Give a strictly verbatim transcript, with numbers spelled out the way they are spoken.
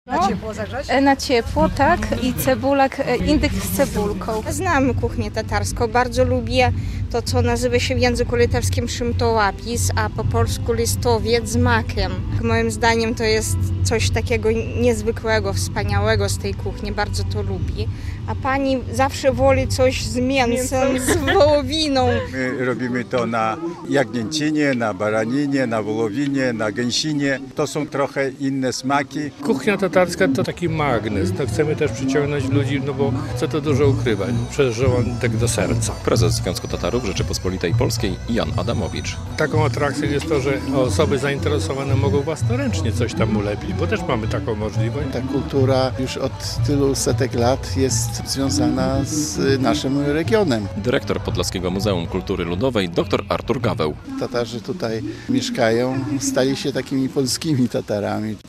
Na ciepło zagrzać? E, Na ciepło, tak. I cebulak, e, indyk z cebulką. Znam kuchnię tatarską, bardzo lubię to, co nazywa się w języku litewskim szymtołapis, a po polsku listowiec z makiem. Moim zdaniem to jest coś takiego niezwykłego, wspaniałego z tej kuchni, bardzo to lubię. A pani zawsze woli coś z mięsem, z wołowiną. My robimy to na jagnięcinie, na baraninie, na wołowinie, na gęsinie. To są trochę inne smaki. Kuchnia tatarska to taki magnes. To chcemy też przyciągnąć ludzi, no bo co to dużo ukrywać, przez żołądek do serca. Prezes Związku Tatarów Rzeczypospolitej Polskiej Jan Adamowicz. Taką atrakcją jest to, że osoby zainteresowane mogą własnoręcznie coś tam ulepić, bo też mamy taką możliwość. Ta kultura już od tylu setek lat jest związana z naszym regionem. Dyrektor Podlaskiego Muzeum Kultury Ludowej dr Artur Gaweł. Tatarzy tutaj mieszkają, stali się takimi polskimi Tatarami.